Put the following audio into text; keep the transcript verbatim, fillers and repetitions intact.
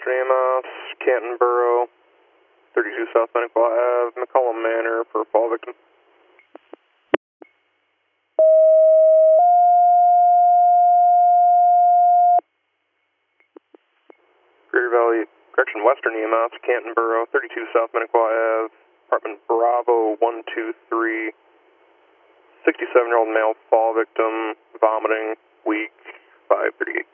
Western E M S, Canton Borough, thirty-two South Maniclaw Ave, McCollum Manor for fall victim. Greater Valley, correction, Western E M S, Canton Borough, thirty-two South Maniclaw Ave, apartment Bravo one two three, sixty-seven-year-old male fall victim, vomiting, weak, five thirty-eight.